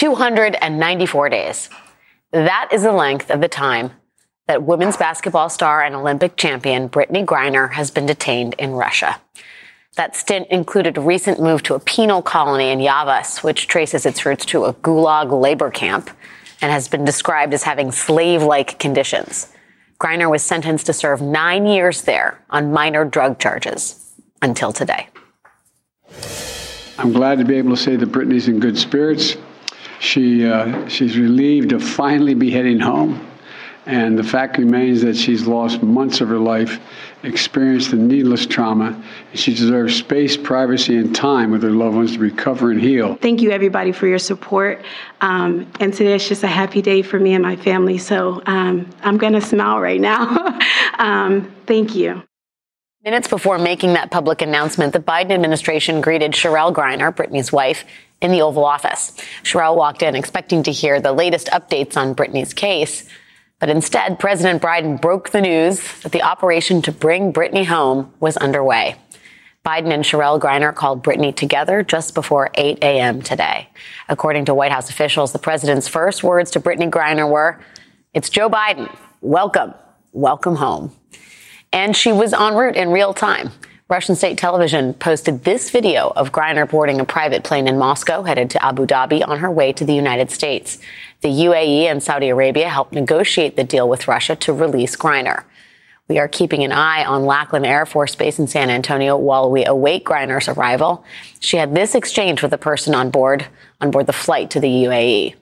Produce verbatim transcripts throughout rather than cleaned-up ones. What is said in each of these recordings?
two hundred ninety-four days. That is the length of the time that women's basketball star and Olympic champion Brittney Griner has been detained in Russia. That stint included a recent move to a penal colony in Yavas, which traces its roots to a gulag labor camp and has been described as having slave-like conditions. Griner was sentenced to serve nine years there on minor drug charges until today. I'm glad to be able to say that Brittney's in good spirits. She uh, she's relieved to finally be heading home. And the fact remains that she's lost months of her life, experienced a needless trauma, and she deserves space, privacy, and time with her loved ones to recover and heal. Thank you, everybody, for your support. Um, and today is just a happy day for me and my family. So um, I'm going to smile right now. um, thank you. Minutes before making that public announcement, the Biden administration greeted Cherelle Griner, Brittney's wife, in the Oval Office. Cherelle walked in expecting to hear the latest updates on Brittney's case. But instead, President Biden broke the news that the operation to bring Brittney home was underway. Biden and Cherelle Griner called Brittney together just before eight a.m. today. According to White House officials, the president's first words to Brittney Griner were, "It's Joe Biden. Welcome. Welcome home." And she was en route in real time. Russian state television posted this video of Griner boarding a private plane in Moscow, headed to Abu Dhabi on her way to the United States. The U A E and Saudi Arabia helped negotiate the deal with Russia to release Griner. We are keeping an eye on Lackland Air Force Base in San Antonio while we await Griner's arrival. She had this exchange with a person on board, on board the flight to the U A E.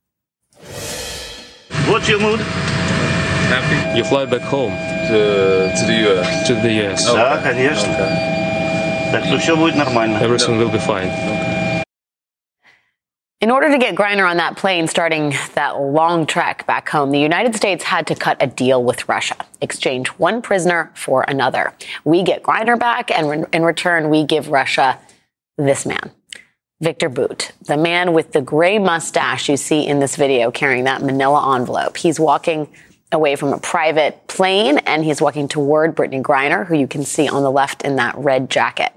What's your mood? Happy. You fly back home. To, to the U S. To the U S. Да, конечно. Так что все будет нормально. Everything will be fine. In order to get Griner on that plane starting that long trek back home, the United States had to cut a deal with Russia, exchange one prisoner for another. We get Griner back, and in return, we give Russia this man, Viktor Bout, the man with the gray mustache you see in this video carrying that manila envelope. He's walking away from a private plane, and he's walking toward Brittney Griner, who you can see on the left in that red jacket.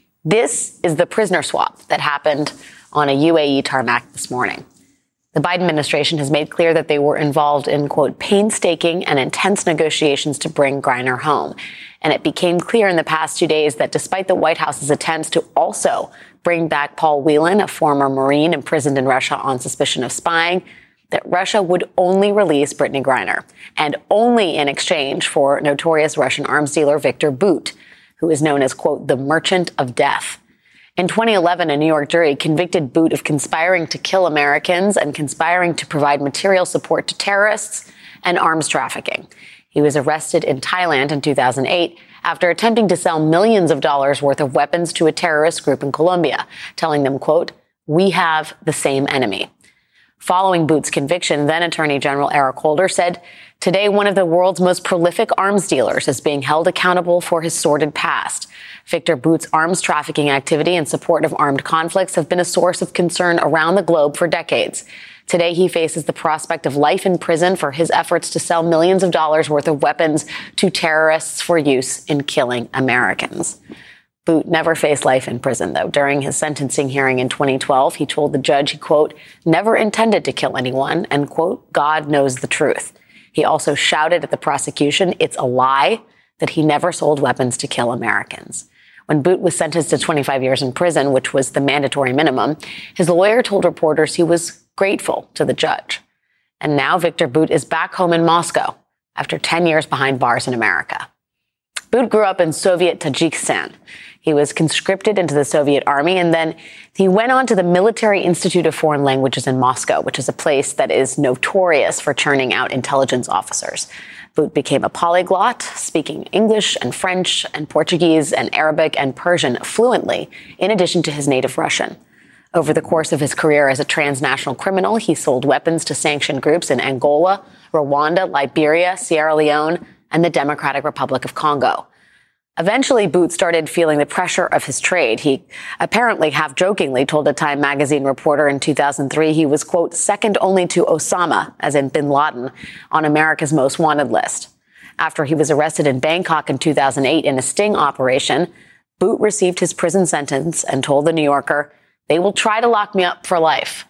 This is the prisoner swap that happened on a U A E tarmac this morning. The Biden administration has made clear that they were involved in, quote, painstaking and intense negotiations to bring Griner home. And it became clear in the past two days that despite the White House's attempts to also bring back Paul Whelan, a former Marine imprisoned in Russia on suspicion of spying, that Russia would only release Brittney Griner, and only in exchange for notorious Russian arms dealer Viktor Bout, who is known as, quote, the merchant of death. In twenty eleven, a New York jury convicted Bout of conspiring to kill Americans and conspiring to provide material support to terrorists and arms trafficking. He was arrested in Thailand in two thousand eight after attempting to sell millions of dollars worth of weapons to a terrorist group in Colombia, telling them, quote, "We have the same enemy." Following Bout's conviction, then Attorney General Eric Holder said, "Today, one of the world's most prolific arms dealers is being held accountable for his sordid past. Viktor Bout's arms trafficking activity in support of armed conflicts have been a source of concern around the globe for decades. Today, he faces the prospect of life in prison for his efforts to sell millions of dollars worth of weapons to terrorists for use in killing Americans." Bout never faced life in prison, though. During his sentencing hearing in twenty twelve, he told the judge he, quote, never intended to kill anyone, and, quote, God knows the truth. He also shouted at the prosecution, it's a lie, that he never sold weapons to kill Americans. When Bout was sentenced to twenty-five years in prison, which was the mandatory minimum, his lawyer told reporters he was grateful to the judge. And now Viktor Bout is back home in Moscow after ten years behind bars in America. Bout grew up in Soviet Tajikistan. He was conscripted into the Soviet army, and then he went on to the Military Institute of Foreign Languages in Moscow, which is a place that is notorious for churning out intelligence officers. Bout became a polyglot, speaking English and French and Portuguese and Arabic and Persian fluently, in addition to his native Russian. Over the course of his career as a transnational criminal, he sold weapons to sanctioned groups in Angola, Rwanda, Liberia, Sierra Leone, and the Democratic Republic of Congo. Eventually, Bout started feeling the pressure of his trade. He apparently half-jokingly told a Time magazine reporter in two thousand three he was, quote, second only to Osama, as in bin Laden, on America's most wanted list. After he was arrested in Bangkok in two thousand eight in a sting operation, Bout received his prison sentence and told The New Yorker, they will try to lock me up for life,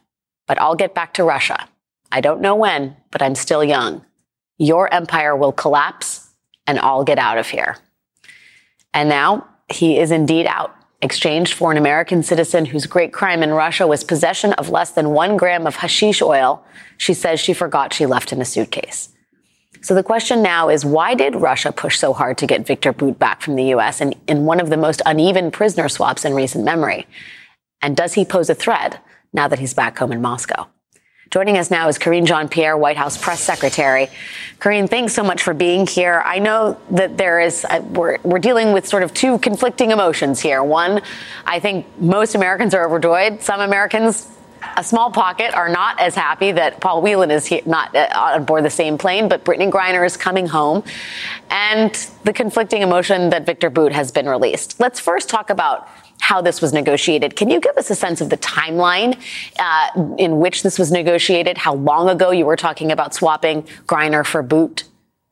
but I'll get back to Russia. I don't know when, but I'm still young. Your empire will collapse and I'll get out of here. And now he is indeed out, exchanged for an American citizen whose great crime in Russia was possession of less than one gram of hashish oil she says she forgot she left in a suitcase. So the question now is, why did Russia push so hard to get Viktor Bout back from the U S in, in one of the most uneven prisoner swaps in recent memory? And does he pose a threat now that he's back home in Moscow? Joining us now is Karine Jean-Pierre, White House press secretary. Karine, thanks so much for being here. I know that there is, uh, we're, we're dealing with sort of two conflicting emotions here. One, I think most Americans are overjoyed. Some Americans, a small pocket, are not as happy that Paul Whelan is here, not uh, on board the same plane, but Brittney Griner is coming home. And the conflicting emotion that Viktor Bout has been released. Let's first talk about how this was negotiated. Can you give us a sense of the timeline uh, in which this was negotiated? How long ago you were talking about swapping Griner for Bout?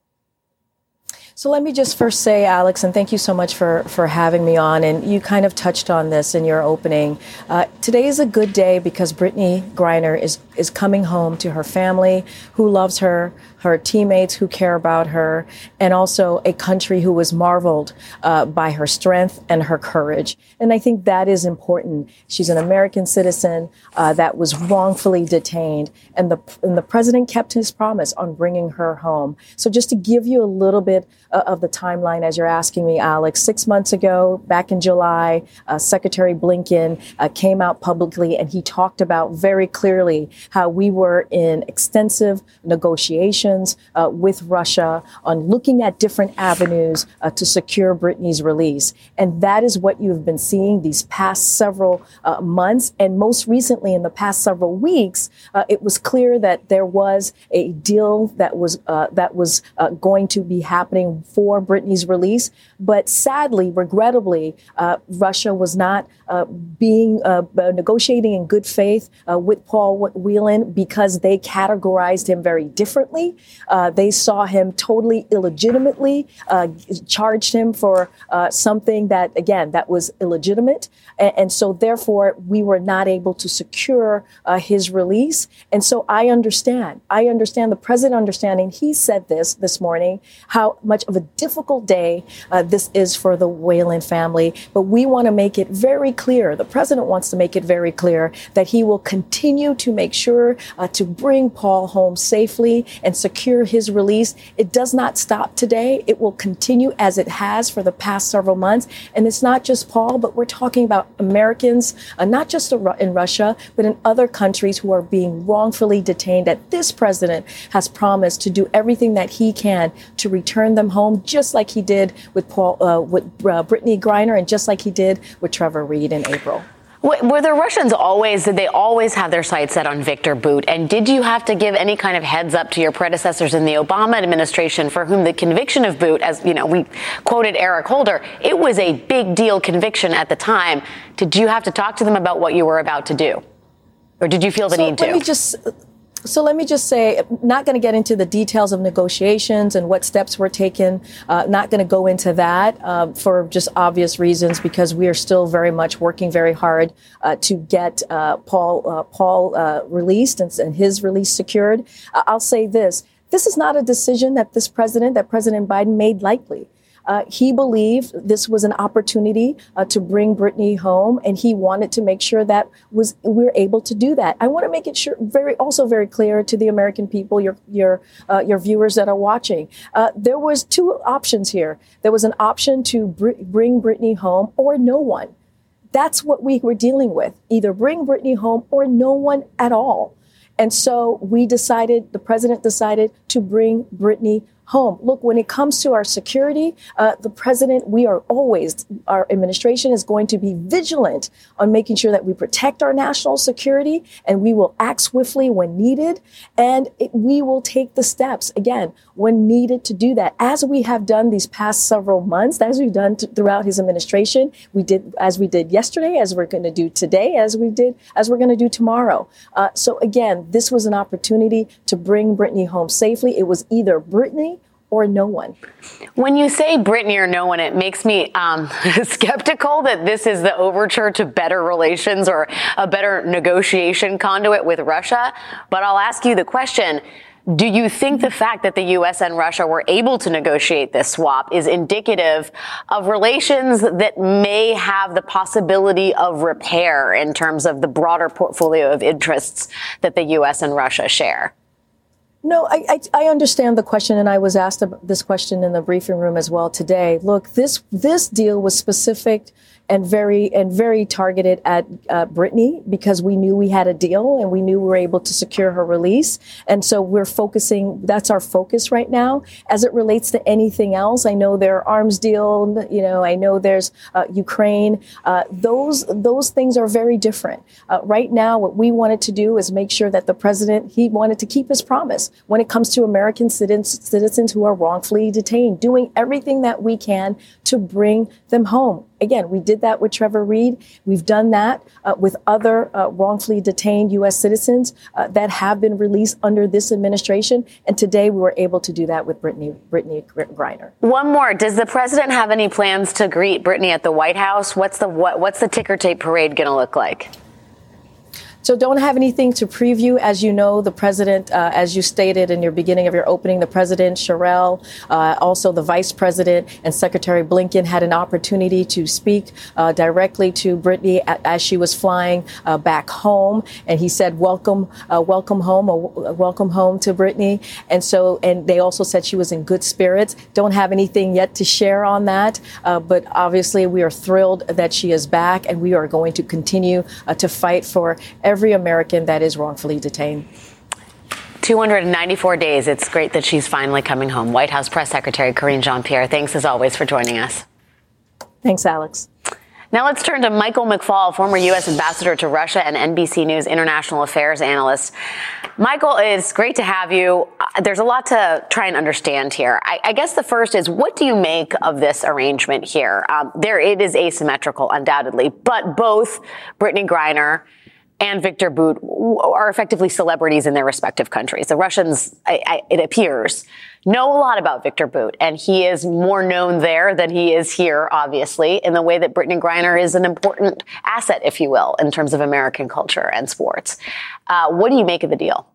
So let me just first say, Alex, and thank you so much for, for having me on. And you kind of touched on this in your opening. Uh, today is a good day because Brittney Griner is, is coming home to her family who loves her, her teammates who care about her, and also a country who was marveled uh, by her strength and her courage. And I think that is important. She's an American citizen uh, that was wrongfully detained, and the, and the president kept his promise on bringing her home. So just to give you a little bit uh, of the timeline, as you're asking me, Alex, six months ago, back in July, uh, Secretary Blinken uh, came out publicly and he talked about very clearly how we were in extensive negotiations uh, with Russia on looking at different avenues uh, to secure Brittney's release. And that is what you've been seeing these past several uh, months. And most recently, in the past several weeks, uh, it was clear that there was a deal that was uh, that was uh, going to be happening for Brittney's release. But sadly, regrettably, uh, Russia was not uh, being uh, negotiating in good faith uh, with Paul Whelan because they categorized him very differently. Uh, they saw him totally illegitimately, uh, charged him for uh, something that, again, that was illegitimate. And, and so, therefore, we were not able to secure uh, his release. And so I understand. I understand the president understanding. He said this this morning, how much of a difficult day uh, this is for the Whelan family. But we want to make it very clear. The president wants to make it very clear that he will continue to make sure uh, to bring Paul home safely and secure his release. It does not stop today. It will continue as it has for the past several months. And it's not just Paul, but we're talking about Americans, uh, not just in Russia, but in other countries who are being wrongfully detained, that this president has promised to do everything that he can to return them home, just like he did with Paul, uh, with uh, Brittney Griner, and just like he did with Trevor Reed in April. Were the Russians always, did they always have their sights set on Viktor Bout? And did you have to give any kind of heads up to your predecessors in the Obama administration, for whom the conviction of Bout, as you know, we quoted Eric Holder, it was a big deal conviction at the time. Did you have to talk to them about what you were about to do? Or did you feel the so need to? Let me just... So let me just say, not going to get into the details of negotiations and what steps were taken. Uh, not going to go into that uh, for just obvious reasons, because we are still very much working very hard uh, to get uh, Paul uh, Paul uh, released and, and his release secured. Uh, I'll say this: this is not a decision that this president, that President Biden, made lightly. Uh, he believed this was an opportunity uh, to bring Brittney home, and he wanted to make sure that was we're able to do that. I want to make it sure, very also very clear to the American people, your your uh, your viewers that are watching. Uh, there was two options here. There was an option to br- bring Brittney home or no one. That's what we were dealing with: either bring Brittney home or no one at all. And so we decided, the president decided to bring Brittney home. Look, when it comes to our security, uh, the president, we are always, our administration is going to be vigilant on making sure that we protect our national security, and we will act swiftly when needed. And it, we will take the steps, again, when needed to do that, as we have done these past several months, as we've done t- throughout his administration. We did, as we did yesterday, as we're going to do today, as we did, as we're going to do tomorrow. Uh, so again, this was an opportunity to bring Brittney home safely. It was either Brittney or no one. When you say Brittney or no one, it makes me um, skeptical that this is the overture to better relations or a better negotiation conduit with Russia. But I'll ask you the question. Do you think the fact that the U S and Russia were able to negotiate this swap is indicative of relations that may have the possibility of repair in terms of the broader portfolio of interests that the U S and Russia share? No, I, I, I understand the question, and I was asked this question in the briefing room as well today. Look, this this deal was specific and very and very targeted at uh, Brittney, because we knew we had a deal and we knew we were able to secure her release. And so we're focusing, that's our focus right now. As it relates to anything else, I know there are arms deal, you know, I know there's uh, Ukraine. Uh, those those things are very different. Uh, right now, what we wanted to do is make sure that the president, he wanted to keep his promise when it comes to American citizens, citizens who are wrongfully detained, doing everything that we can to bring them home. Again, we did that with Trevor Reed. We've done that uh, with other uh, wrongfully detained U S citizens uh, that have been released under this administration. And today we were able to do that with Brittney, Brittney Griner. One more. Does the president have any plans to greet Brittney at the White House? What's the what, what's the ticker tape parade going to look like? So don't have anything to preview. As you know, the president, uh, as you stated in your beginning of your opening, the president, Sherelle, uh, also the vice president and Secretary Blinken had an opportunity to speak uh, directly to Brittney as she was flying uh, back home. And he said, welcome, uh, welcome home, or welcome home to Brittney. And so, and they also said she was in good spirits. Don't have anything yet to share on that. Uh, but obviously we are thrilled that she is back, and we are going to continue uh, to fight for every every American that is wrongfully detained. two hundred ninety-four days. It's great that she's finally coming home. White House Press Secretary Karine Jean-Pierre, thanks as always for joining us. Thanks, Alex. Now let's turn to Michael McFaul, former U S ambassador to Russia and N B C News international affairs analyst. Michael, it's great to have you. There's a lot to try and understand here. I, I guess the first is, what do you make of this arrangement here? Um, there, it is asymmetrical, undoubtedly, but both Brittney Griner and Victor Bout are effectively celebrities in their respective countries. The Russians, I, I, it appears, know a lot about Victor Bout, and he is more known there than he is here, obviously, in the way that Brittney Griner is an important asset, if you will, in terms of American culture and sports. Uh, what do you make of the deal?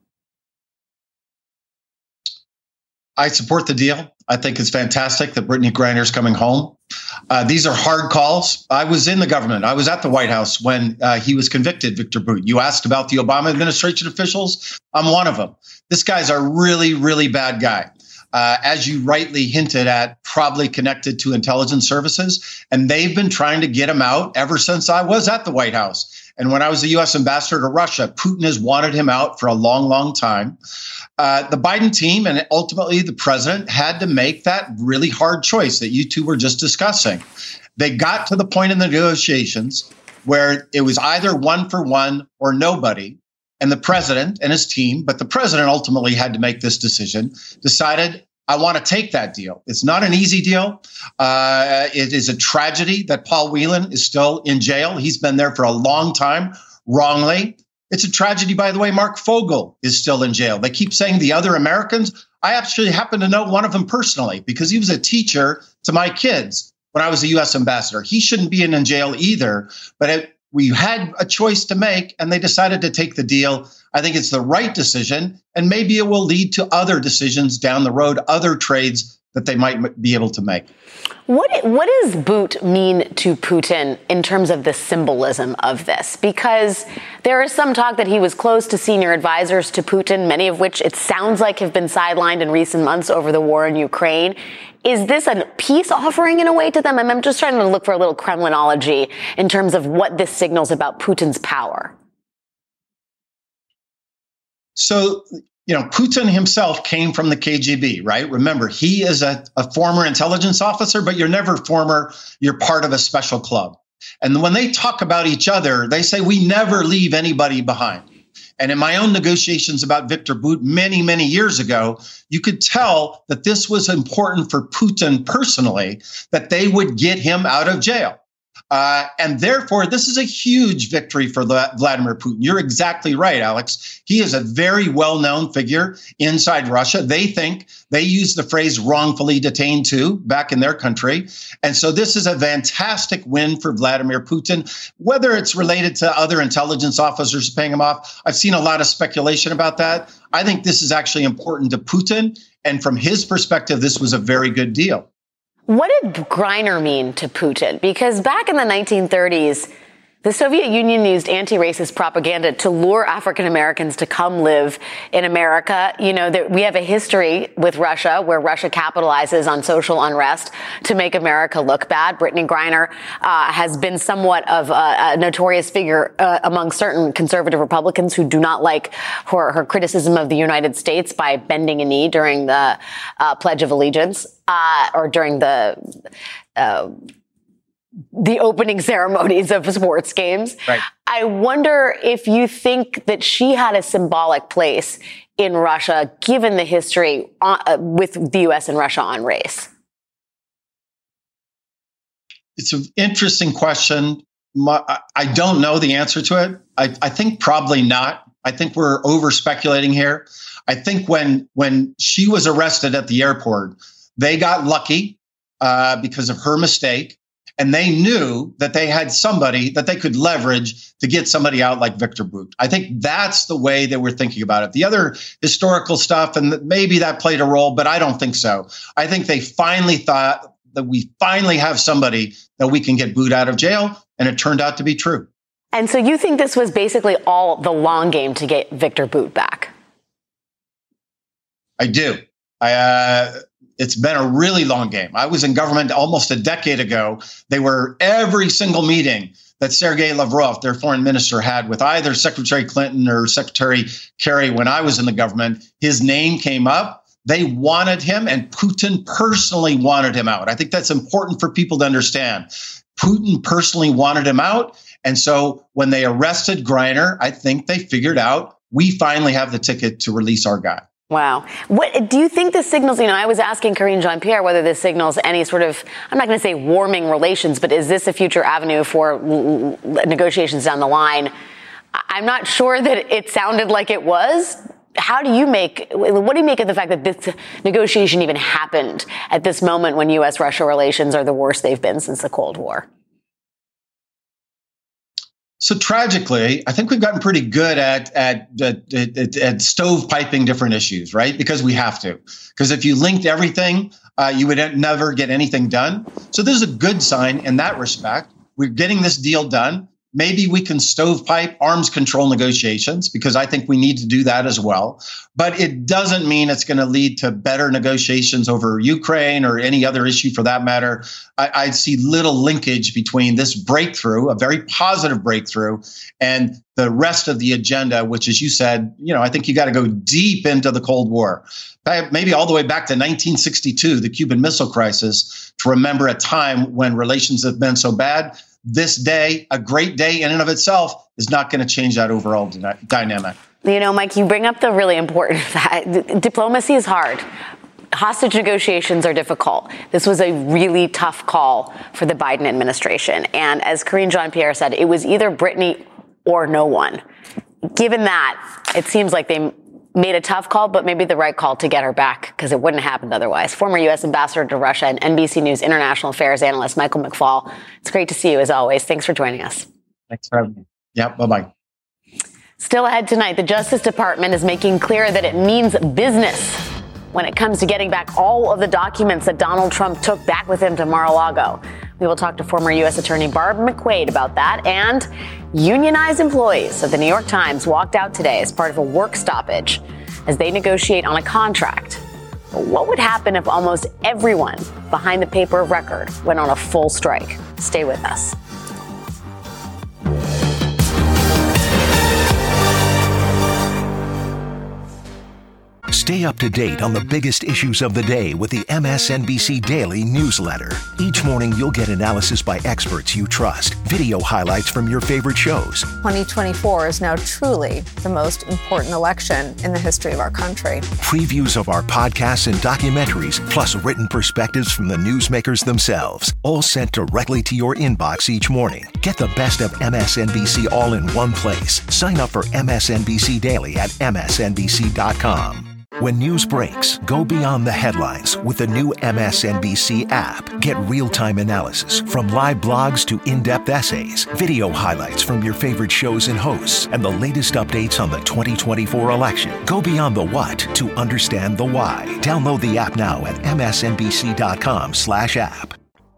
I support the deal. I think it's fantastic that Brittney Griner is coming home. Uh, these are hard calls. I was in the government. I was at the White House when uh, he was convicted, Victor Bout. You asked about the Obama administration officials. I'm one of them. This guy's a really, really bad guy. Uh, as you rightly hinted at, probably connected to intelligence services. And they've been trying to get him out ever since I was at the White House. And when I was the U S ambassador to Russia, Putin has wanted him out for a long, long time. Uh, the Biden team and ultimately the president had to make that really hard choice that you two were just discussing. They got to the point in the negotiations where it was either one for one or nobody. And the president and his team, but the president ultimately had to make this decision, decided, I want to take that deal. It's not an easy deal. Uh, it is a tragedy that Paul Whelan is still in jail. He's been there for a long time, wrongly. It's a tragedy, by the way, Mark Fogel is still in jail. They keep saying the other Americans. I actually happen to know one of them personally because he was a teacher to my kids when I was a U S ambassador. He shouldn't be in, in jail either, but it, we had a choice to make, and they decided to take the deal. I think it's the right decision, and maybe it will lead to other decisions down the road, other trades that they might be able to make. What what does Bout mean to Putin in terms of the symbolism of this? Because there is some talk that he was close to senior advisors to Putin, many of which it sounds like have been sidelined in recent months over the war in Ukraine. Is this a peace offering in a way to them? I'm just trying to look for a little Kremlinology in terms of what this signals about Putin's power. So, you know, Putin himself came from the K G B, right? Remember, he is a, a former intelligence officer, but you're never former. You're part of a special club. And when they talk about each other, they say, we never leave anybody behind. And in my own negotiations about Victor Bout many, many years ago, you could tell that this was important for Putin personally, that they would get him out of jail. Uh, and therefore, this is a huge victory for Vladimir Putin. You're exactly right, Alex. He is a very well-known figure inside Russia. They think they use the phrase wrongfully detained too back in their country. And so this is a fantastic win for Vladimir Putin, whether it's related to other intelligence officers paying him off. I've seen a lot of speculation about that. I think this is actually important to Putin. And from his perspective, this was a very good deal. What did Griner mean to Putin? Because back in the nineteen thirties, the Soviet Union used anti-racist propaganda to lure African Americans to come live in America. You know, that we have a history with Russia where Russia capitalizes on social unrest to make America look bad. Brittney Griner uh, has been somewhat of a, a notorious figure uh, among certain conservative Republicans who do not like her, her criticism of the United States by bending a knee during the uh, Pledge of Allegiance uh, or during the uh the opening ceremonies of sports games. Right. I wonder if you think that she had a symbolic place in Russia, given the history uh, with the U S and Russia on race. It's an interesting question. My, I don't know the answer to it. I, I think probably not. I think we're over speculating here. I think when when she was arrested at the airport, they got lucky uh, because of her mistake. And they knew that they had somebody that they could leverage to get somebody out like Viktor Bout. I think that's the way they were thinking about it. The other historical stuff, and maybe that played a role, but I don't think so. I think they finally thought that we finally have somebody that we can get Bout out of jail, and it turned out to be true. And so you think this was basically all the long game to get Viktor Bout back? I do. I. Uh, It's been a really long game. I was in government almost a decade ago. They were every single meeting that Sergei Lavrov, their foreign minister, had with either Secretary Clinton or Secretary Kerry when I was in the government. His name came up. They wanted him, and Putin personally wanted him out. I think that's important for people to understand. Putin personally wanted him out. And so when they arrested Griner, I think they figured out we finally have the ticket to release our guy. Wow. What do you think this signals? You know, I was asking Karine Jean-Pierre whether this signals any sort of, I'm not going to say warming relations, but is this a future avenue for l- l- negotiations down the line? I'm not sure that it sounded like it was. How do you make, what do you make of the fact that this negotiation even happened at this moment when U S Russia relations are the worst they've been since the Cold War? So tragically, I think we've gotten pretty good at at, at, at, at stovepiping different issues, right? Because we have to. Because if you linked everything, uh, you would never get anything done. So this is a good sign in that respect. We're getting this deal done. Maybe we can stovepipe arms control negotiations, because I think we need to do that as well. But it doesn't mean it's going to lead to better negotiations over Ukraine or any other issue for that matter. I, I see little linkage between this breakthrough, a very positive breakthrough, and the rest of the agenda, which, as you said, you know, I think you got to go deep into the Cold War, maybe all the way back to nineteen sixty-two, the Cuban Missile Crisis, to remember a time when relations have been so bad. This day, a great day in and of itself, is not going to change that overall dy- dynamic. You know, Mike, you bring up the really important fact. Diplomacy is hard. Hostage negotiations are difficult. This was a really tough call for the Biden administration. And as Karine Jean-Pierre said, it was either Brittney or no one. Given that, it seems like they made a tough call, but maybe the right call to get her back, because it wouldn't have happened otherwise. Former U S Ambassador to Russia and N B C News international affairs analyst Michael McFaul. It's great to see you as always. Thanks for joining us. Thanks for having me. Yeah, bye-bye. Still ahead tonight, the Justice Department is making clear that it means business when it comes to getting back all of the documents that Donald Trump took back with him to Mar-a-Lago. We will talk to former U S Attorney Barb McQuade about that. And unionized employees of the New York Times walked out today as part of a work stoppage as they negotiate on a contract. But what would happen if almost everyone behind the paper of record went on a full strike? Stay with us. Stay up to date on the biggest issues of the day with the M S N B C Daily newsletter. Each morning, you'll get analysis by experts you trust, video highlights from your favorite shows. twenty twenty-four is now truly the most important election in the history of our country. Previews of our podcasts and documentaries, plus written perspectives from the newsmakers themselves, all sent directly to your inbox each morning. Get the best of M S N B C all in one place. Sign up for M S N B C Daily at M S N B C dot com. When news breaks, go beyond the headlines with the new M S N B C app. Get real-time analysis from live blogs to in-depth essays, video highlights from your favorite shows and hosts, and the latest updates on the twenty twenty-four election. Go beyond the what to understand the why. Download the app now at M S N B C dot com slash app.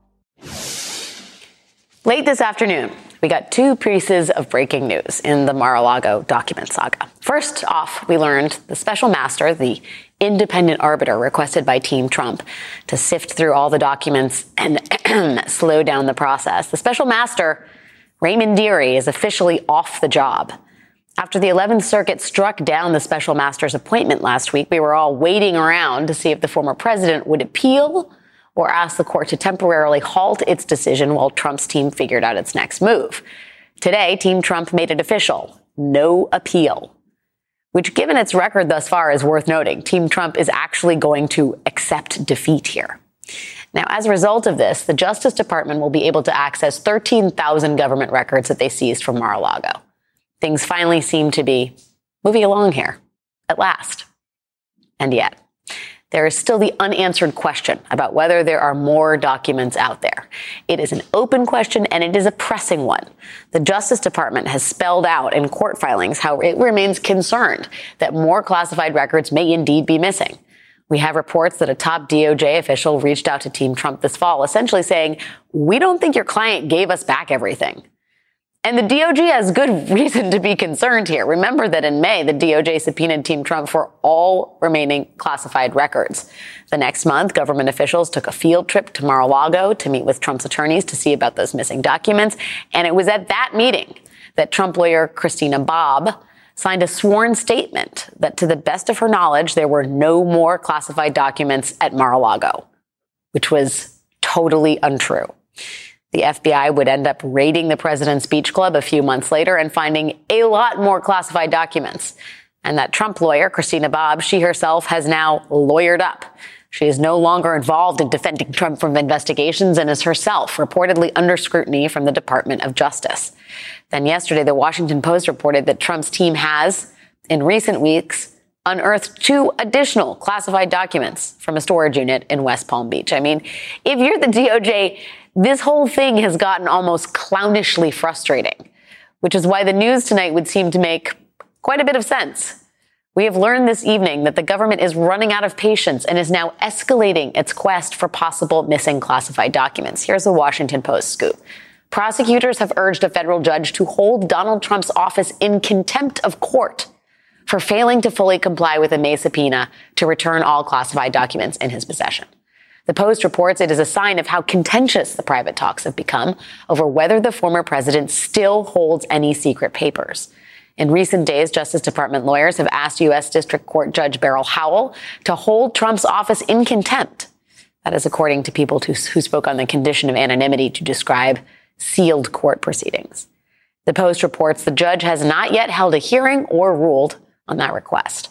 Late this afternoon, we got two pieces of breaking news in the Mar-a-Lago document saga. First off, we learned the special master, the independent arbiter requested by Team Trump to sift through all the documents and slow down the process. The special master, Raymond Dearie, is officially off the job. After the eleventh Circuit struck down the special master's appointment last week, we were all waiting around to see if the former president would appeal or ask the court to temporarily halt its decision while Trump's team figured out its next move. Today, Team Trump made it official. No appeal. Which, given its record thus far, is worth noting. Team Trump is actually going to accept defeat here. Now, as a result of this, the Justice Department will be able to access thirteen thousand government records that they seized from Mar-a-Lago. Things finally seem to be moving along here, at last. And yet, there is still the unanswered question about whether there are more documents out there. It is an open question, and it is a pressing one. The Justice Department has spelled out in court filings how it remains concerned that more classified records may indeed be missing. We have reports that a top D O J official reached out to Team Trump this fall, essentially saying, "We don't think your client gave us back everything." And the D O J has good reason to be concerned here. Remember that in May, the D O J subpoenaed Team Trump for all remaining classified records. The next month, government officials took a field trip to Mar-a-Lago to meet with Trump's attorneys to see about those missing documents. And it was at that meeting that Trump lawyer Christina Bobb signed a sworn statement that, to the best of her knowledge, there were no more classified documents at Mar-a-Lago, which was totally untrue. The F B I would end up raiding the President's Beach Club a few months later and finding a lot more classified documents. And that Trump lawyer, Christina Bobb, she herself has now lawyered up. She is no longer involved in defending Trump from investigations and is herself reportedly under scrutiny from the Department of Justice. Then yesterday, the Washington Post reported that Trump's team has, in recent weeks, unearthed two additional classified documents from a storage unit in West Palm Beach. I mean, if you're the D O J, this whole thing has gotten almost clownishly frustrating, which is why the news tonight would seem to make quite a bit of sense. We have learned this evening that the government is running out of patience and is now escalating its quest for possible missing classified documents. Here's the Washington Post scoop. Prosecutors have urged a federal judge to hold Donald Trump's office in contempt of court for failing to fully comply with a May subpoena to return all classified documents in his possession. The Post reports it is a sign of how contentious the private talks have become over whether the former president still holds any secret papers. In recent days, Justice Department lawyers have asked U S. District Court Judge Beryl Howell to hold Trump's office in contempt. That is according to people who, who spoke on the condition of anonymity to describe sealed court proceedings. The Post reports the judge has not yet held a hearing or ruled on that request.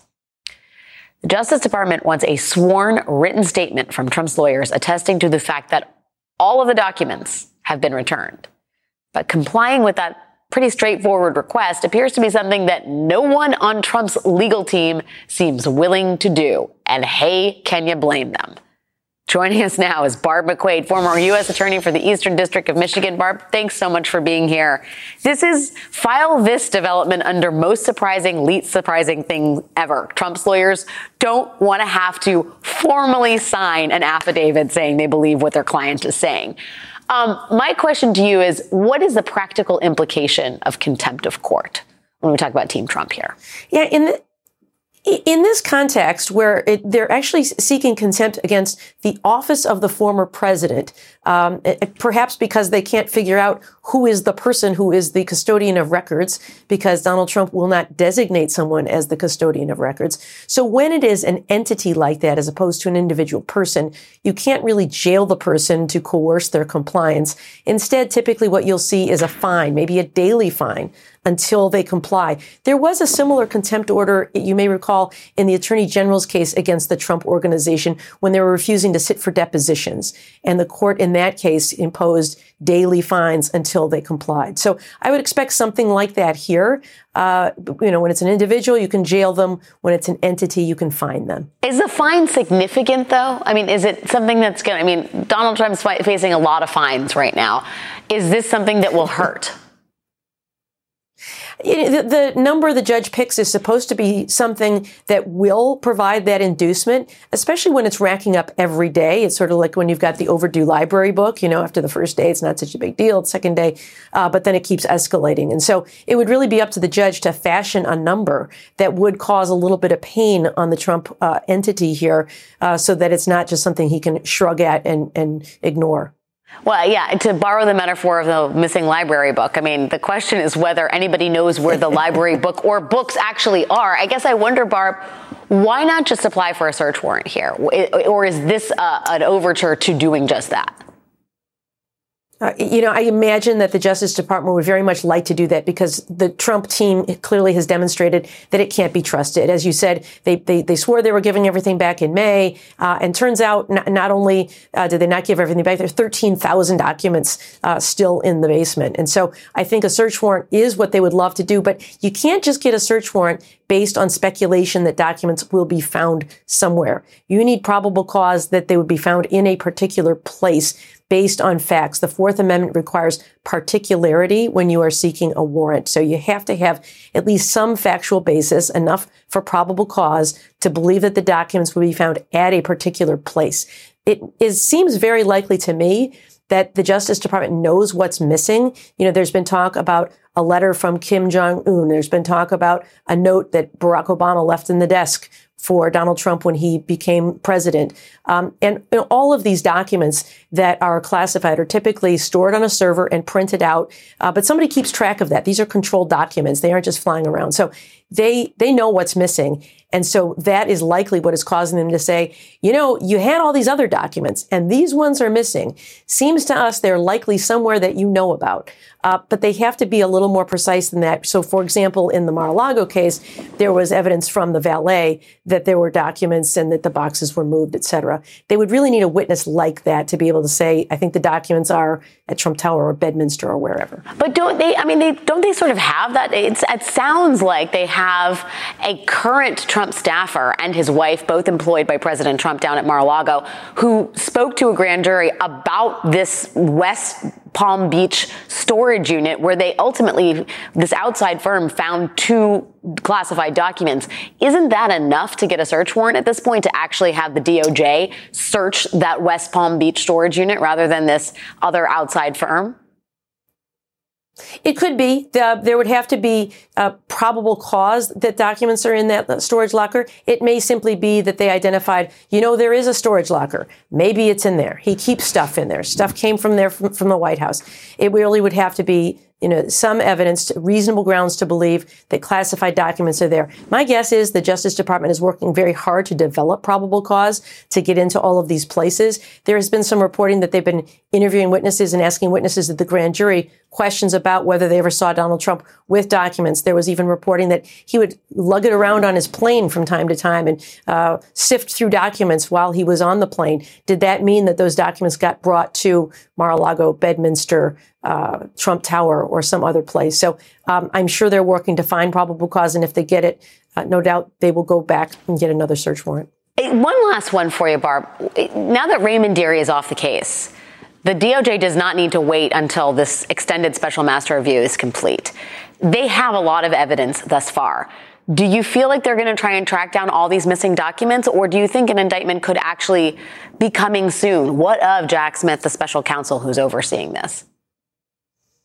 The Justice Department wants a sworn written statement from Trump's lawyers attesting to the fact that all of the documents have been returned. But complying with that pretty straightforward request appears to be something that no one on Trump's legal team seems willing to do. And hey, can you blame them? Joining us now is Barb McQuade, former U S attorney for the Eastern District of Michigan. Barb, thanks so much for being here. This is file this development under most surprising, least surprising thing ever. Trump's lawyers don't want to have to formally sign an affidavit saying they believe what their client is saying. Um, my question to you is, what is the practical implication of contempt of court when we talk about Team Trump here? Yeah, in the In this context, where it, they're actually seeking contempt against the office of the former president, um, it, perhaps because they can't figure out who is the person who is the custodian of records, because Donald Trump will not designate someone as the custodian of records. So when it is an entity like that, as opposed to an individual person, you can't really jail the person to coerce their compliance. Instead, typically what you'll see is a fine, maybe a daily fine, until they comply. There was a similar contempt order, you may recall, in the Attorney General's case against the Trump Organization when they were refusing to sit for depositions. And the court in that case imposed daily fines until they complied. So I would expect something like that here. Uh, you know, when it's an individual, you can jail them. When it's an entity, you can fine them. Is the fine significant, though? I mean, is it something that's going to, I mean, Donald Trump's facing a lot of fines right now. Is this something that will hurt? The, the number the judge picks is supposed to be something that will provide that inducement, especially when it's racking up every day. It's sort of like when you've got the overdue library book, you know, after the first day, it's not such a big deal. The second day, uh, but then it keeps escalating. And so it would really be up to the judge to fashion a number that would cause a little bit of pain on the Trump uh, entity here, uh, so that it's not just something he can shrug at and, and ignore. Well, yeah, to borrow the metaphor of the missing library book, I mean, the question is whether anybody knows where the library book or books actually are. I guess I wonder, Barb, why not just apply for a search warrant here? Or is this uh, an overture to doing just that? Uh, you know, I imagine that the Justice Department would very much like to do that because the Trump team clearly has demonstrated that it can't be trusted. As you said, they they, they swore they were giving everything back in May. Uh, and turns out not, not only uh, did they not give everything back, there are thirteen thousand documents uh, still in the basement. And so I think a search warrant is what they would love to do. But you can't just get a search warrant based on speculation that documents will be found somewhere. You need probable cause that they would be found in a particular place based on facts. The Fourth Amendment requires particularity when you are seeking a warrant. So you have to have at least some factual basis, enough for probable cause to believe that the documents will be found at a particular place. It is, seems very likely to me that the Justice Department knows what's missing. You know, there's been talk about a letter from Kim Jong-un. There's been talk about a note that Barack Obama left in the desk for Donald Trump when he became president. Um, and you know, all of these documents that are classified are typically stored on a server and printed out. Uh, but somebody keeps track of that. These are controlled documents. They aren't just flying around. So they, they know what's missing. And so that is likely what is causing them to say, you know, you had all these other documents and these ones are missing. Seems to us they're likely somewhere that you know about. Uh, but they have to be a little more precise than that. So, for example, in the Mar-a-Lago case, there was evidence from the valet that there were documents and that the boxes were moved, et cetera. They would really need a witness like that to be able to say, I think the documents are at Trump Tower or Bedminster or wherever. But don't they, I mean, they, don't they sort of have that? It's, it sounds like they have a current Trump staffer and his wife, both employed by President Trump down at Mar-a-Lago, who spoke to a grand jury about this West Palm Beach storage unit where they ultimately, this outside firm found two classified documents. Isn't that enough to get a search warrant at this point to actually have the D O J search that West Palm Beach storage unit rather than this other outside firm? It could be. Uh, there would have to be a probable cause that documents are in that storage locker. It may simply be that they identified, you know, there is a storage locker. Maybe it's in there. He keeps stuff in there. Stuff came from there from, from the White House. It really would have to be, you know, some evidence, reasonable grounds to believe that classified documents are there. My guess is the Justice Department is working very hard to develop probable cause to get into all of these places. There has been some reporting that they've been interviewing witnesses and asking witnesses at the grand jury questions about whether they ever saw Donald Trump with documents. There was even reporting that he would lug it around on his plane from time to time and uh, sift through documents while he was on the plane. Did that mean that those documents got brought to Mar-a-Lago, Bedminster, uh, Trump Tower, or some other place? So um, I'm sure they're working to find probable cause, and if they get it, uh, no doubt they will go back and get another search warrant. One last one for you, Barb. Now that Raymond Dearie is off the case, the D O J does not need to wait until this extended special master review is complete. They have a lot of evidence thus far. Do you feel like they're going to try and track down all these missing documents, or do you think an indictment could actually be coming soon? What of Jack Smith, the special counsel who's overseeing this?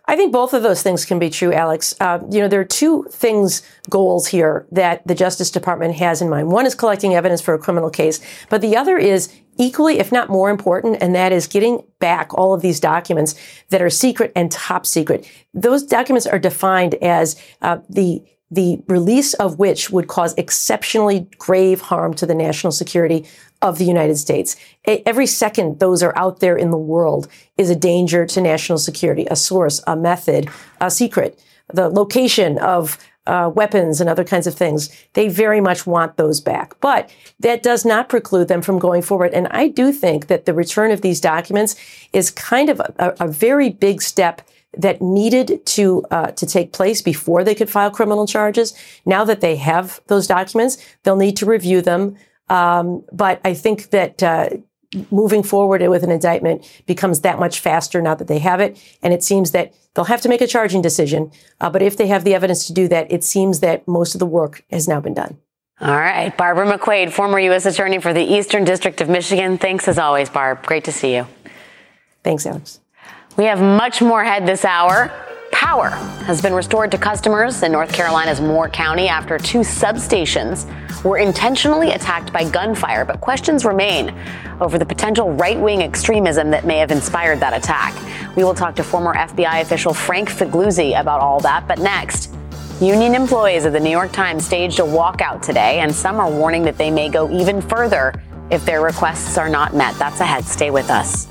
I think both of those things can be true, Alex. Uh, you know, there are two things, goals here that the Justice Department has in mind. One is collecting evidence for a criminal case, but the other is equally, if not more important, and that is getting back all of these documents that are secret and top secret. Those documents are defined as uh, the the release of which would cause exceptionally grave harm to the national security of the United States. Every second those are out there in the world is a danger to national security, a source, a method, a secret, the location of uh, weapons and other kinds of things. They very much want those back. But that does not preclude them from going forward. And I do think that the return of these documents is kind of a, a very big step that needed to uh, to take place before they could file criminal charges. Now that they have those documents, they'll need to review them. Um, but I think that uh, moving forward with an indictment becomes that much faster now that they have it. And it seems that they'll have to make a charging decision. Uh, but if they have the evidence to do that, it seems that most of the work has now been done. All right. Barbara McQuade, former U S Attorney for the Eastern District of Michigan. Thanks as always, Barb. Great to see you. Thanks, Alex. We have much more ahead this hour. Power has been restored to customers in North Carolina's Moore County after two substations were intentionally attacked by gunfire, but questions remain over the potential right-wing extremism that may have inspired that attack. We will talk to former F B I official Frank Figliuzzi about all that, but next, union employees of the New York Times staged a walkout today, and some are warning that they may go even further if their requests are not met. That's ahead. Stay with us.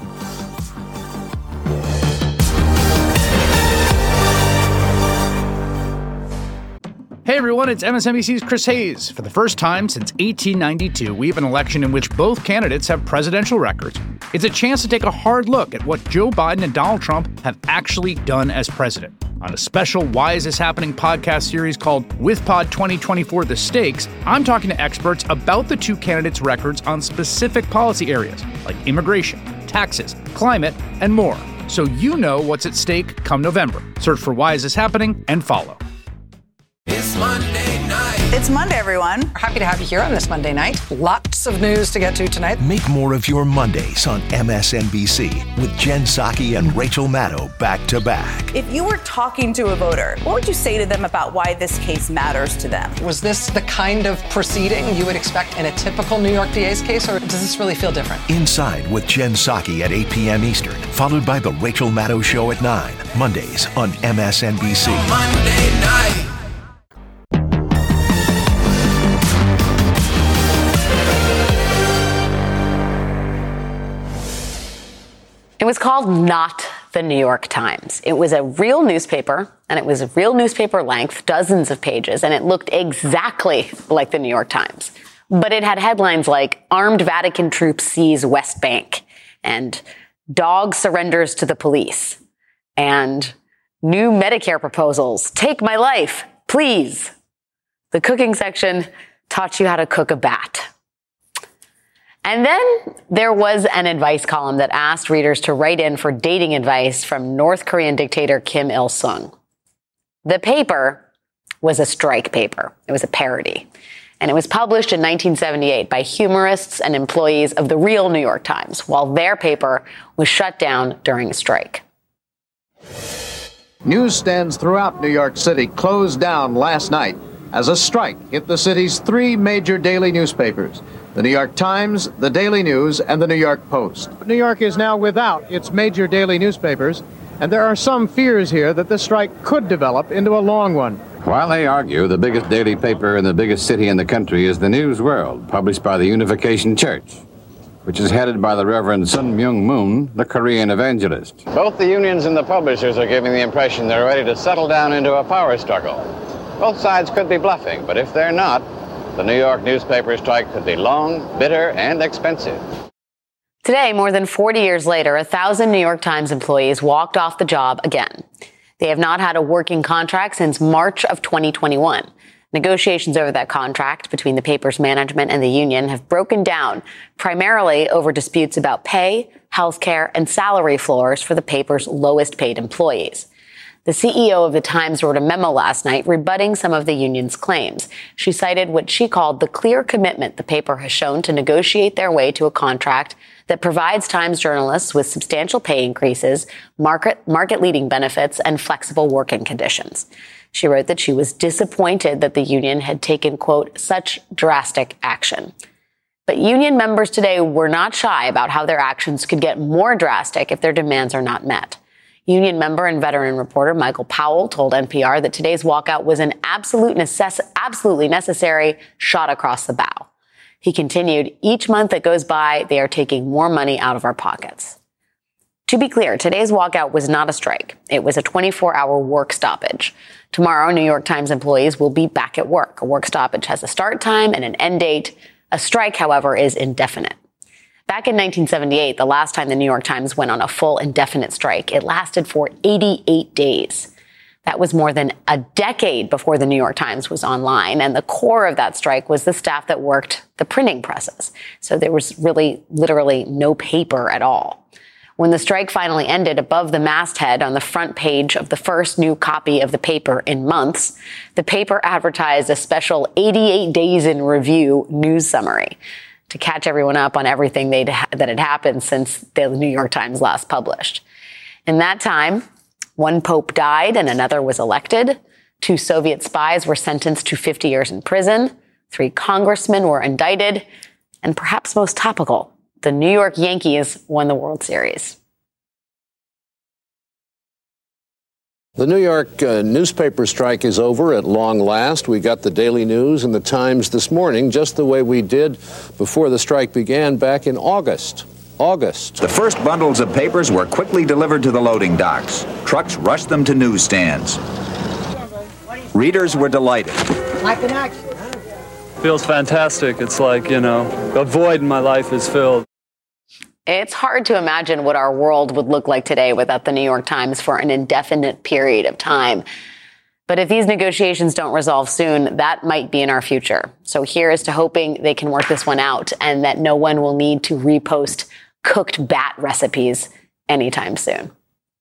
Hey everyone, it's M S N B C's Chris Hayes. For the first time since eighteen ninety-two, we have an election in which both candidates have presidential records. It's a chance to take a hard look at what Joe Biden and Donald Trump have actually done as president. On a special Why Is This Happening podcast series called WithPod twenty twenty-four The Stakes, I'm talking to experts about the two candidates' records on specific policy areas like immigration, taxes, climate, and more. So you know what's at stake come November. Search for Why Is This Happening and follow. It's Monday night. It's Monday, everyone. Happy to have you here on this Monday night. Lots of news to get to tonight. Make more of your Mondays on M S N B C with Jen Psaki and Rachel Maddow back to back. If you were talking to a voter, what would you say to them about why this case matters to them? Was this the kind of proceeding you would expect in a typical New York D A's case, or does this really feel different? Inside with Jen Psaki at eight p.m. Eastern, followed by The Rachel Maddow Show at nine, Mondays on M S N B C. Monday night. It was called Not the New York Times. It was a real newspaper, and it was a real newspaper length, dozens of pages, and it looked exactly like the New York Times. But it had headlines like Armed Vatican Troops Seize West Bank, and Dog Surrenders to the Police, and New Medicare Proposals, Take My Life, Please. The cooking section taught you how to cook a bat. And then there was an advice column that asked readers to write in for dating advice from North Korean dictator Kim Il-sung. The paper was a strike paper. It was a parody. And it was published in nineteen seventy-eight by humorists and employees of the real New York Times, while their paper was shut down during a strike. Newsstands throughout New York City closed down last night as a strike hit the city's three major daily newspapers: the New York Times, the Daily News, and the New York Post. New York is now without its major daily newspapers, and there are some fears here that this strike could develop into a long one. While they argue the biggest daily paper in the biggest city in the country is the News World, published by the Unification Church, which is headed by the Reverend Sun Myung Moon, the Korean evangelist. Both the unions and the publishers are giving the impression they're ready to settle down into a power struggle. Both sides could be bluffing, but if they're not, the New York newspaper strike could be long, bitter, and expensive. Today, more than forty years later, a thousand New York Times employees walked off the job again. They have not had a working contract since March of twenty twenty-one. Negotiations over that contract between the paper's management and the union have broken down, primarily over disputes about pay, health care, and salary floors for the paper's lowest paid employees. The C E O of the Times wrote a memo last night rebutting some of the union's claims. She cited what she called the clear commitment the paper has shown to negotiate their way to a contract that provides Times journalists with substantial pay increases, market, market-leading benefits, and flexible working conditions. She wrote that she was disappointed that the union had taken, quote, such drastic action. But union members today were not shy about how their actions could get more drastic if their demands are not met. Union member and veteran reporter Michael Powell told N P R that today's walkout was an absolute necess- absolutely necessary shot across the bow. He continued, each month that goes by, they are taking more money out of our pockets. To be clear, today's walkout was not a strike. It was a twenty-four hour work stoppage. Tomorrow, New York Times employees will be back at work. A work stoppage has a start time and an end date. A strike, however, is indefinite. Back in nineteen seventy-eight, the last time the New York Times went on a full indefinite strike, it lasted for eighty-eight days. That was more than a decade before the New York Times was online, and the core of that strike was the staff that worked the printing presses. So there was really, literally no paper at all. When the strike finally ended, above the masthead on the front page of the first new copy of the paper in months, the paper advertised a special eighty-eight days in review news summary to catch everyone up on everything they'd ha- that had happened since the New York Times last published. In that time, one pope died and another was elected. Two Soviet spies were sentenced to fifty years in prison. Three congressmen were indicted. And perhaps most topical, the New York Yankees won the World Series. The New York uh, newspaper strike is over at long last. We got the Daily News and the Times this morning, just the way we did before the strike began back in August. August. The first bundles of papers were quickly delivered to the loading docks. Trucks rushed them to newsstands. Readers were delighted. Like an action. Feels fantastic. It's like, you know, a void in my life is filled. It's hard to imagine what our world would look like today without the New York Times for an indefinite period of time. But if these negotiations don't resolve soon, that might be in our future. So here is to hoping they can work this one out and that no one will need to repost cooked bat recipes anytime soon.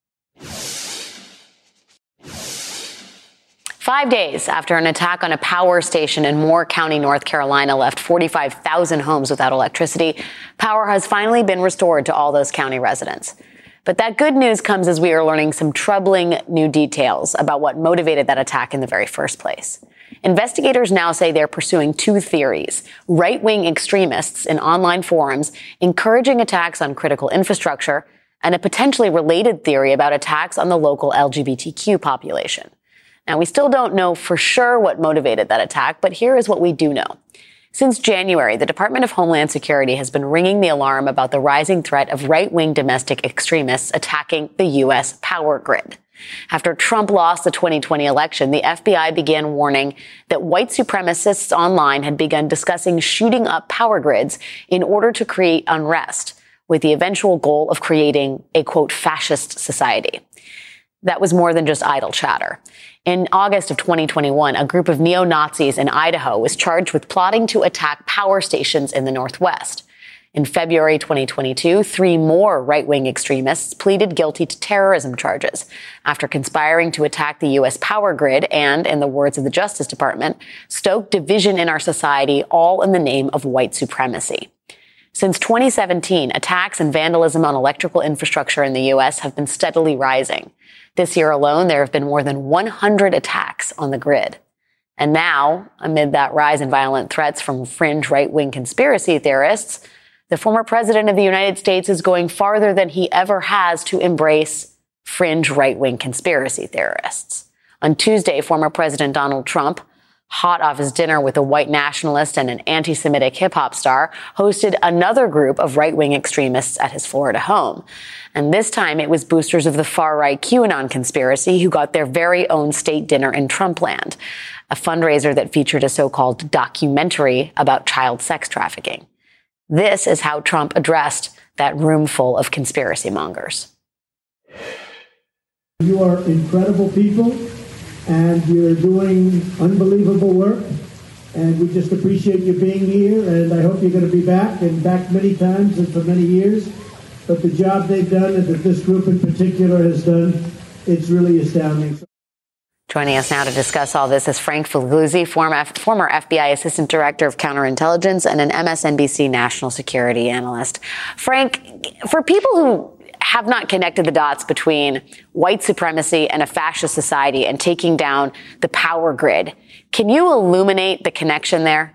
Five days after an attack on a power station in Moore County, North Carolina, left forty-five thousand homes without electricity, power has finally been restored to all those county residents. But that good news comes as we are learning some troubling new details about what motivated that attack in the very first place. Investigators now say they're pursuing two theories: right-wing extremists in online forums encouraging attacks on critical infrastructure, and a potentially related theory about attacks on the local L G B T Q population. Now, we still don't know for sure what motivated that attack, but here is what we do know. Since January, the Department of Homeland Security has been ringing the alarm about the rising threat of right-wing domestic extremists attacking the U S power grid. After Trump lost the twenty twenty election, the F B I began warning that white supremacists online had begun discussing shooting up power grids in order to create unrest, with the eventual goal of creating a, quote, fascist society. That was more than just idle chatter. In August of twenty twenty-one, a group of neo-Nazis in Idaho was charged with plotting to attack power stations in the Northwest. In February twenty twenty-two, three more right-wing extremists pleaded guilty to terrorism charges after conspiring to attack the U S power grid and, in the words of the Justice Department, stoke division in our society, all in the name of white supremacy. Since twenty seventeen, attacks and vandalism on electrical infrastructure in the U S have been steadily rising. This year alone, there have been more than one hundred attacks on the grid. And now, amid that rise in violent threats from fringe right-wing conspiracy theorists, the former president of the United States is going farther than he ever has to embrace fringe right-wing conspiracy theorists. On Tuesday, former President Donald Trump, hot off his dinner with a white nationalist and an anti-Semitic hip-hop star, hosted another group of right-wing extremists at his Florida home. And this time it was boosters of the far-right QAnon conspiracy who got their very own state dinner in Trumpland, a fundraiser that featured a so-called documentary about child sex trafficking. This is how Trump addressed that room full of conspiracy mongers. You are incredible people, and you're doing unbelievable work, and we just appreciate you being here, and I hope you're going to be back, and back many times and for many years. But the job they've done, and that this group in particular has done, it's really astounding. Joining us now to discuss all this is Frank Figliuzzi, former, former F B I Assistant Director of Counterintelligence and an M S N B C national security analyst. Frank, for people who have not connected the dots between white supremacy and a fascist society and taking down the power grid, can you illuminate the connection there?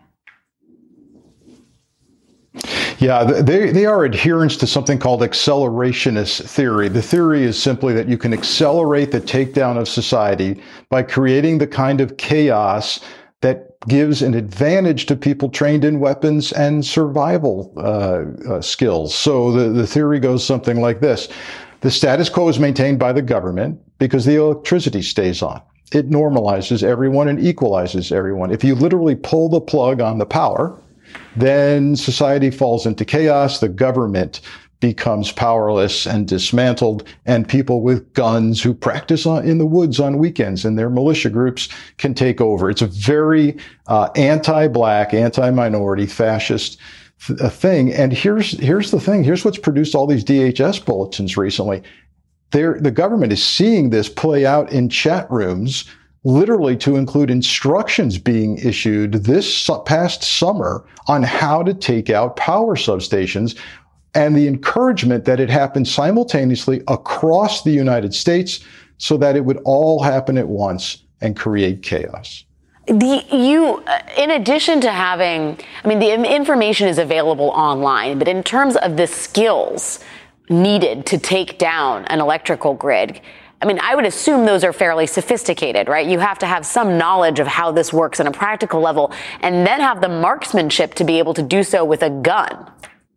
Yeah, they, they are adherents to something called accelerationist theory. The theory is simply that you can accelerate the takedown of society by creating the kind of chaos that gives an advantage to people trained in weapons and survival uh, uh, skills. So the, the theory goes something like this. The status quo is maintained by the government because the electricity stays on. It normalizes everyone and equalizes everyone. If you literally pull the plug on the power, then society falls into chaos, the government becomes powerless and dismantled, and people with guns who practice on, in the woods on weekends and their militia groups can take over. It's a very uh, anti-black, anti-minority, fascist th- a thing. And here's here's the thing. Here's what's produced all these D H S bulletins recently. They're, the government is seeing this play out in chat rooms, literally to include instructions being issued this past summer on how to take out power substations, and the encouragement that it happened simultaneously across the United States so that it would all happen at once and create chaos. The, you, in addition to having, I mean, the information is available online, but in terms of the skills needed to take down an electrical grid, I mean, I would assume those are fairly sophisticated, right? You have to have some knowledge of how this works on a practical level and then have the marksmanship to be able to do so with a gun.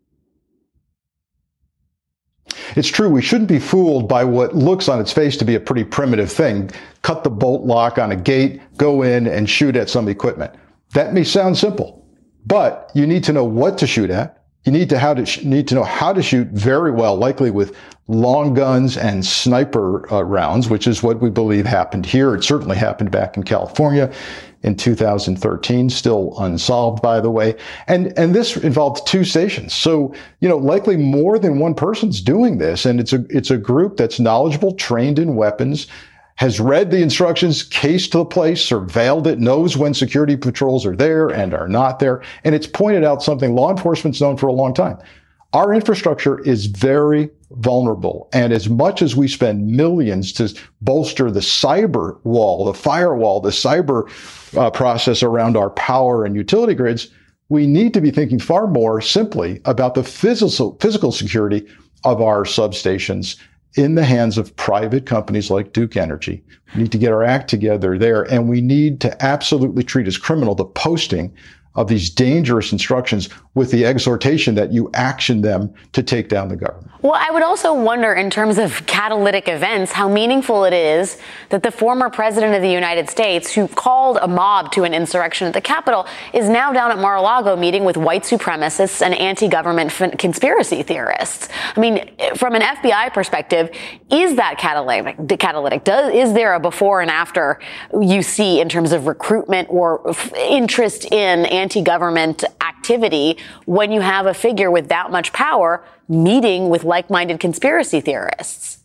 It's true. We shouldn't be fooled by what looks on its face to be a pretty primitive thing. Cut the bolt lock on a gate, go in and shoot at some equipment. That may sound simple, but you need to know what to shoot at. You need to how to sh- need to know how to shoot very well, likely with long guns and sniper uh, rounds, which is what we believe happened here. It certainly happened back in California in two thousand thirteen, still unsolved, by the way. And and this involved two stations. So, you know, likely more than one person's doing this. And it's a it's a group that's knowledgeable, trained in weapons, has read the instructions, cased the place, surveilled it, knows when security patrols are there and are not there. And it's pointed out something law enforcement's known for a long time. Our infrastructure is very vulnerable. And as much as we spend millions to bolster the cyber wall, the firewall, the cyber uh, process around our power and utility grids, we need to be thinking far more simply about the physical, physical security of our substations in the hands of private companies like Duke Energy. We need to get our act together there, and we need to absolutely treat as criminal the posting of these dangerous instructions with the exhortation that you action them to take down the government. Well, I would also wonder, in terms of catalytic events, how meaningful it is that the former president of the United States, who called a mob to an insurrection at the Capitol, is now down at Mar-a-Lago meeting with white supremacists and anti-government f- conspiracy theorists. I mean, from an F B I perspective, is that catalytic? catalytic? Does, is there a before and after you see in terms of recruitment or f- interest in anti-government activity when you have a figure with that much power meeting with like-minded conspiracy theorists?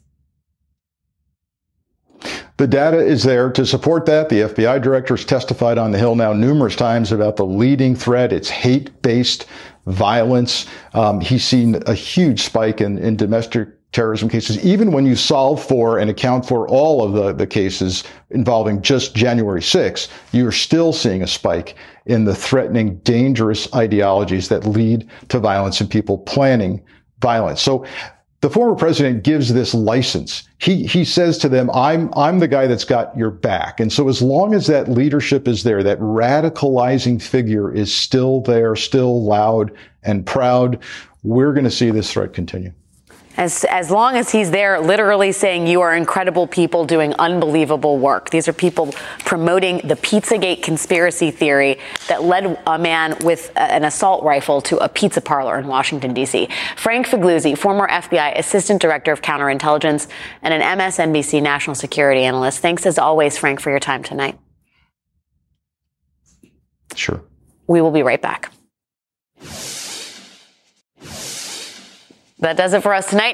The data is there to support that. The F B I director has testified on the Hill now numerous times about the leading threat. It's hate-based violence. Um, he's seen a huge spike in, in domestic terrorism cases. Even when you solve for and account for all of the, the cases involving just January sixth, you're still seeing a spike in the threatening, dangerous ideologies that lead to violence and people planning violence. So the former president gives this license. He he says to them, I'm I'm the guy that's got your back. And so as long as that leadership is there, that radicalizing figure is still there, still loud and proud, we're going to see this threat continue. As as long as he's there literally saying you are incredible people doing unbelievable work. These are people promoting the Pizzagate conspiracy theory that led a man with an assault rifle to a pizza parlor in Washington, D C. Frank Figliuzzi, former F B I Assistant Director of Counterintelligence and an M S N B C national security analyst. Thanks as always, Frank, for your time tonight. Sure. We will be right back. That does it for us tonight.